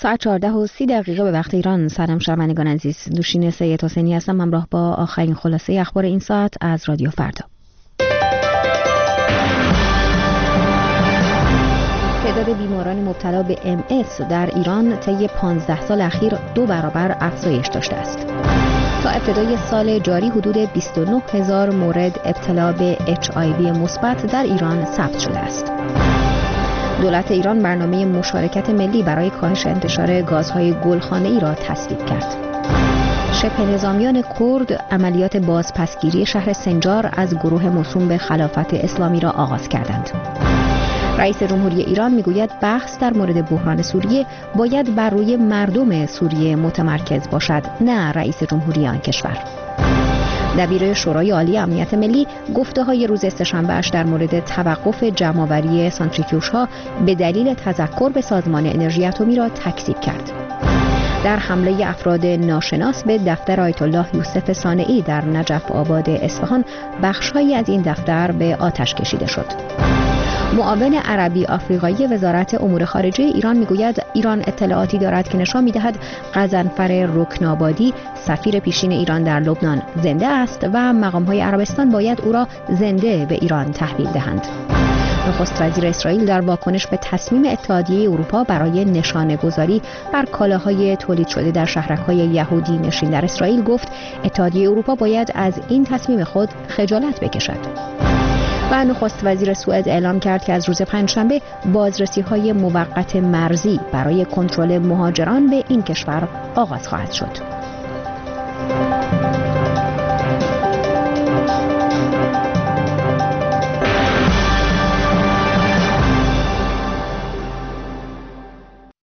ساعت 14:30 به وقت ایران. سلام شنوندگان عزیز، دوشین سید حسینی هستم همراه با آخرین خلاصه اخبار این ساعت از رادیو فردا. تعداد بیماران مبتلا به MS در ایران طی 15 سال اخیر 2 برابر افزایش داشته است. تا ابتدای سال جاری حدود 29,000 مورد ابتلا به HIV مثبت در ایران ثبت شده است. دولت ایران برنامه مشارکت ملی برای کاهش انتشار گازهای گلخانه‌ای را تصویب کرد. شبه نظامیان کرد عملیات بازپسگیری شهر سنجار از گروه موسوم به خلافت اسلامی را آغاز کردند. رئیس جمهوری ایران میگوید بحث در مورد بحران سوریه باید بر روی مردم سوریه متمرکز باشد، نه رئیس جمهوری آن کشور. دبیر شورای عالی امنیت ملی گفته‌های روز سه‌شنبه‌اش در مورد توقف جمع‌آوری سانتریفیوژها به دلیل تذکر به سازمان انرژی اتمی را تکذیب کرد. در حمله افراد ناشناس به دفتر آیت الله یوسف صانعی در نجف آباد اصفهان، بخش‌هایی از این دفتر به آتش کشیده شد. معاون عربی آفریقایی وزارت امور خارجه ایران میگوید ایران اطلاعاتی دارد که نشان می‌دهد غضنفر رکنابادی سفیر پیشین ایران در لبنان زنده است و مقام‌های عربستان باید او را زنده به ایران تحویل دهند. نخست وزیر اسرائیل در واکنش به تصمیم اتحادیه اروپا برای نشانه‌گذاری بر کالاهای تولید شده در شهرک‌های یهودی نشین در اسرائیل گفت اتحادیه اروپا باید از این تصمیم خود خجالت بکشد. و نخست وزیر سوئد اعلام کرد که از روز پنجشنبه بازرسی‌های موقت مرزی برای کنترل مهاجران به این کشور آغاز خواهد شد.